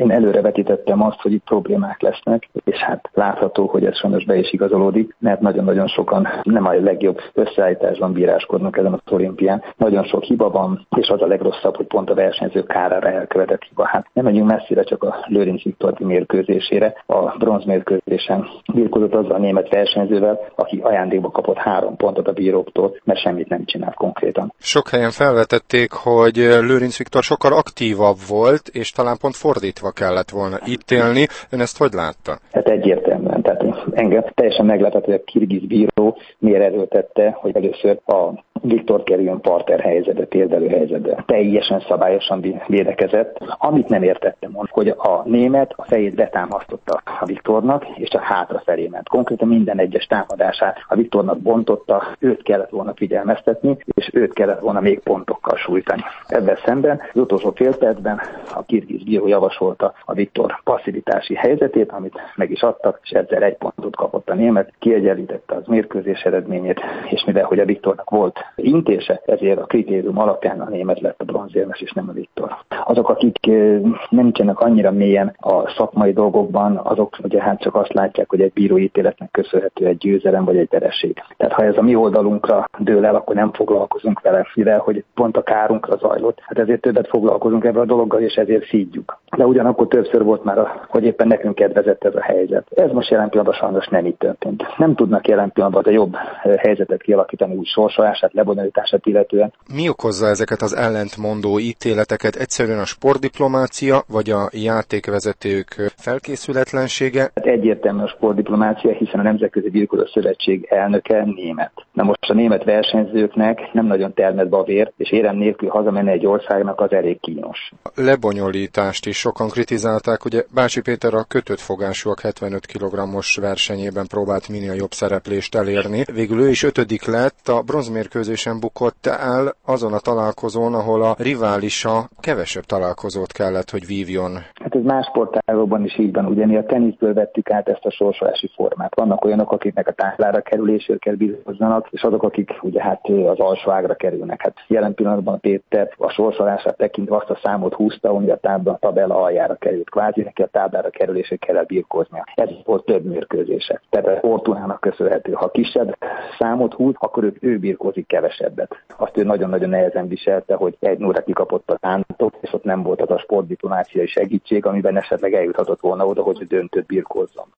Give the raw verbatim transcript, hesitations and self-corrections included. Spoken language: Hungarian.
Én előrevetítettem azt, hogy itt problémák lesznek, és hát látható, hogy ez sajnos be is igazolódik, mert nagyon-nagyon sokan nem a legjobb összeállításban bíráskodnak ezen az olimpián. Nagyon sok hiba van, és az a legrosszabb, hogy pont a versenyzők kárára elkövetett hiba. Hát nem megyünk messzire, csak a Lőrinc Viktor mérkőzésére. A bronzmérkőzésen birkózott azzal a német versenyzővel, aki ajándékba kapott három pontot a bíróktól, mert semmit nem csinált konkrétan. Sok helyen felvetették, hogy Lőrinc Viktor sokkal aktívabb volt, és talán pont fordítva kellett volna ítélni. Ön ezt hogy látta? Hát egyértelműen. Tehát engem teljesen meglepett, hogy a kirgiz bíró miért erőltette, hogy először a Viktor kerüljön parter helyzetbe, térdelő helyzetbe. Teljesen szabályosan védekezett. Amit nem értettem, hogy a német a fejét betámasztotta a Viktornak, és csak hátrafelé ment. Konkrétan minden egyes támadását a Viktornak bontotta, őt kellett volna figyelmeztetni, és őt kellett volna még pontokkal sújtani. Ebben szemben az utolsó fél percben a kirgiz bíró javasolta a Viktor passzivitási helyzetét, amit meg is adtak, és ezzel egy pontot kapott a német, kiegyenlítette az mérkőzés eredményét, és mivel hogy a Viktornak volt intése, ezért a kritérium alapján a német lett a bronzérmes, és nem a Viktor. Azok, akik nem nincsenek annyira mélyen a szakmai dolgokban, azok ugye hát csak azt látják, hogy egy bírói ítéletnek köszönhető egy győzelem vagy egy vereség. Tehát ha ez a mi oldalunkra dől el, akkor nem foglalkozunk vele, mivel hogy pont a kárunkra zajlott. Hát ezért többet foglalkozunk ebben a dologgal, és ezért szídjuk. De ugyanakkor többször volt már, a, hogy éppen nekünk kedvezett ez a helyzet. Ez most jelen pillanatban sajnos nem így történt. Nem tudnak jelen pillanatban a jobb helyzetet kialakítani úgy sorsolását, lebonyolítását illetően. Mi okozza ezeket az ellentmondó ítéleteket? Egyszerűen a sportdiplomácia, vagy a játékvezetők felkészületlensége? Hát egyértelmű a sportdiplomácia, hiszen a Nemzetközi Birkózó Szövetség elnöke német. Na most a német versenyzőknek nem nagyon termett be a vér, és érem nélkül hazamenni egy országnak az elég kínos. A lebonyolítást is sokan kritizálták, ugye Bácsi Péter a kötött fogásúak hetvenöt kilogrammos versenyében próbált minél jobb szereplést elérni. Végül ő is ötödik lett, a bronzmérkőzésen bukott el azon a találkozón, ahol a riválisa kevesebb találkozót kellett, hogy vívjon. Hát ez más sportágokban is így van, ugye mi a teniszből vettük át ezt a sorsolási formát. Vannak olyanok, akiknek a táblára kerülésért kell birkózzanak, és azok, akik ugye hát az alsó ágra kerülnek. Hát jelen pillanatban Péter a sorsolását tekintve azt a számot húzta, hogy a tábla a tabella aljára került. Kvázi neki a táblára kerülésért kell birkóznia. Ez volt több mérkőzése. Tehát a Fortunának köszönhető. Ha kisebb számot húz, akkor ő, ő birkózik kevesebbet. Azt ő nagyon-nagyon nehezen viselte, hogy egy nulla kikapott a tántot, és ott nem volt az a sportdiplomáciai segítség, amiben esetleg eljuthatott volna oda, hogy döntőt birkózzon.